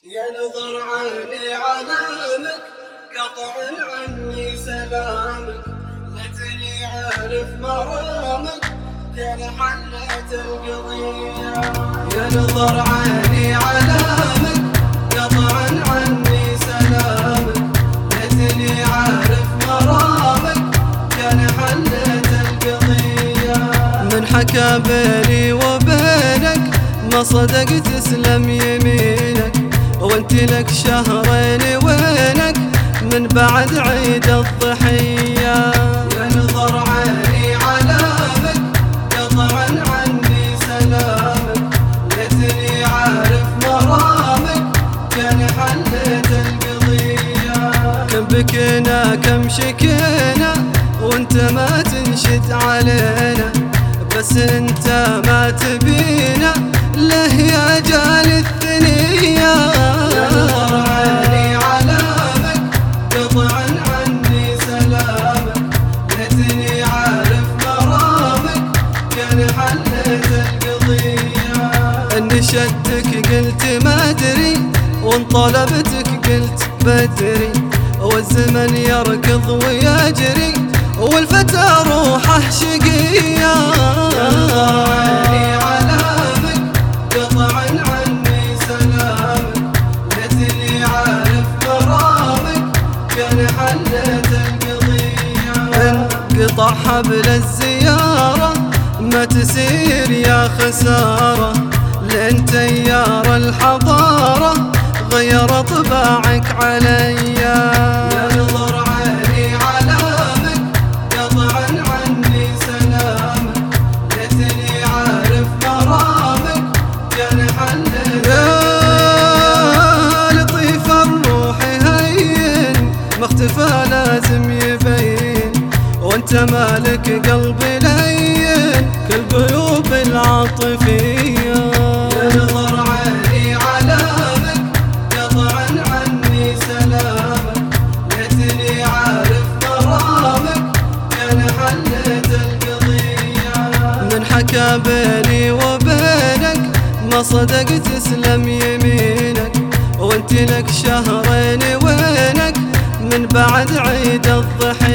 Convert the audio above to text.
ينظر عيني علامك قطع عني سلامك، ليتني عارف مرامك كان حلت القضية. ينظر عيني علامك قطع عني سلامك، ليتني عارف مرامك كان حلت القضية. من حكى بيني وبينك ما صدق تسلم يمينك، وانت لك شهرين وينك من بعد عيد الضحية. ينظر عيني علامك قطعا عني سلامك، ليتني عارف مرامك كان حلت القضية. كم بكينا كم شكينا وانت ما تنشد علينا، بس انت ما تبينا له يا جال الثنية. ينظر عيني علامك قطعا عني سلامك، ليتني عارف مرامك كان حلت القضية. اني شدك قلت ما ادري، وان طلبتك قلت بدري، والزمن يركض ويجري والفتى روحه شقية. ينظر عيني علامك قطعا عني سلامك، ليتني عارف مرامك كان حلت القضية. انقطع حبل الزيارة ما تسير يا خسارة، لان تيار الحضارة غير طباعك عليا. ينظر عيني علامك قطعا عني سلامك، ليتني عارف مرامك كان حلت. يا لطيف الروح هين ما اختفى لازم يبين، وانت مالك قلب لين كالقلوب العاطفية. ينظر عيني علامك قطعا عني سلامك، ليتني عارف مرامك كان حلت القضية. من حكى بيني وبينك ما صدق تسلم يمينك، وانت لك شهرين وينك من بعد عيد الضحية.